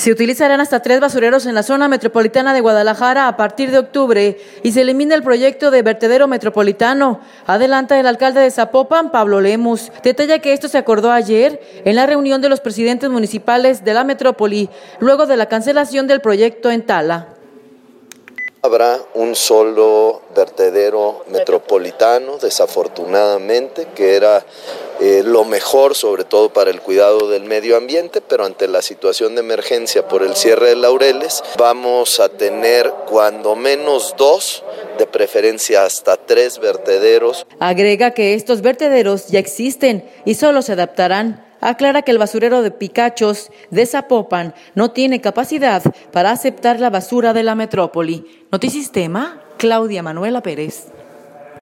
Se utilizarán hasta 3 basureros en la zona metropolitana de Guadalajara a partir de octubre y se elimina el proyecto de vertedero metropolitano. Adelanta el alcalde de Zapopan, Pablo Lemus. Detalla que esto se acordó ayer en la reunión de los presidentes municipales de la metrópoli, luego de la cancelación del proyecto en Tala. Habrá un solo vertedero metropolitano, desafortunadamente, que era lo mejor, sobre todo para el cuidado del medio ambiente, pero ante la situación de emergencia por el cierre de Laureles, vamos a tener cuando menos 2, de preferencia hasta 3 vertederos. Agrega que estos vertederos ya existen y solo se adaptarán. Aclara que el basurero de Picachos de Zapopan no tiene capacidad para aceptar la basura de la metrópoli. Notisistema, Claudia Manuela Pérez.